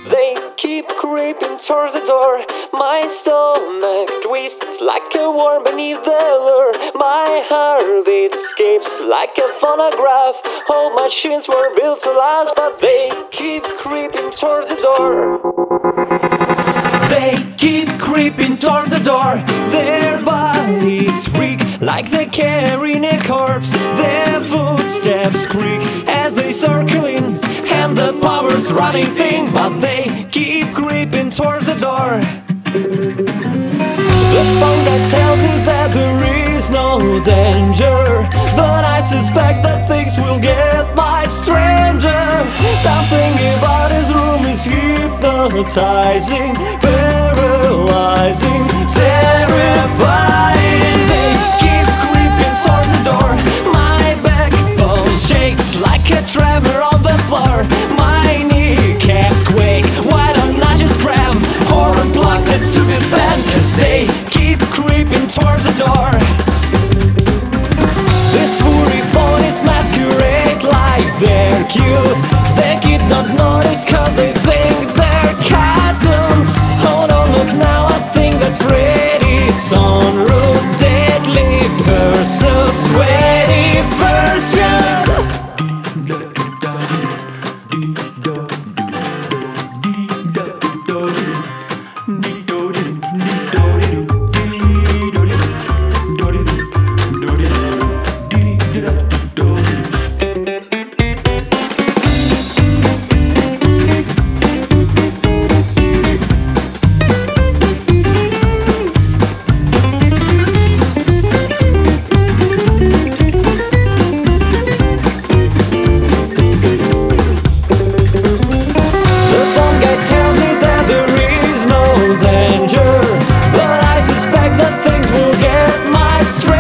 They keep creeping towards the door. My stomach twists like a worm beneath the lure. My heartbeat escapes like a phonograph. All machines were built to last, but they keep creeping towards the door. They keep creeping towards the door. Their bodies reek like they're carrying a corpse. Their footsteps creak as they circle in, and the power's running thin, but they keep creeping towards the door. The phone guy tells me that there is no danger, but I suspect that things will get much stranger. Something about his room is hypnotizing, paralyzing, terrifying. They keep creeping towards the door. My backbone shakes like a tremor on the floor. My kneecaps quake. Why don't I just grab or unplug that stupid fan? 'Cause they keep creeping towards the door. This furry phone is masquerade like they're cute. The kids don't notice 'cause they think they're cartoons. Oh, don't look now, I think that Freddy's on route. Deadly pursuit, sweaty version. Tells me that there is no danger, but I suspect that things will get much stranger.